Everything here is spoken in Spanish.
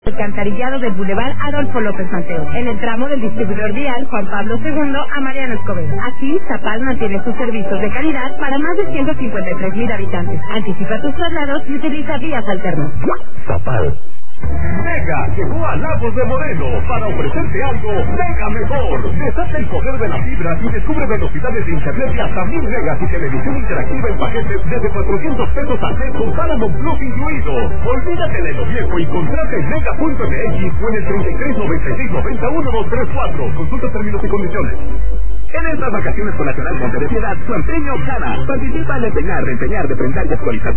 Alcantarillado del Boulevard Adolfo López Mateos, en el tramo del distribuidor vial Juan Pablo II a Mariano Escobedo. Así, Zapal mantiene sus servicios de calidad para más de 153,000 habitantes. Anticipa tus traslados y utiliza vías alternas. Zapal. Mega llegó a Lagos de Moreno para ofrecerte algo mega mejor. Desata el poder de la fibra y descubre velocidades de internet de hasta 1000 megas y televisión interactiva en paquetes desde 400 pesos al mes con Paramount Plus incluido. Olvídate de lo viejo y contrata en mega.mx o en el 3396901234. Consulta términos y condiciones. En estas vacaciones con Nacional Monte de Piedad, su empeño gana. Participa en empeñar, reempeñar, deprentar y actualizar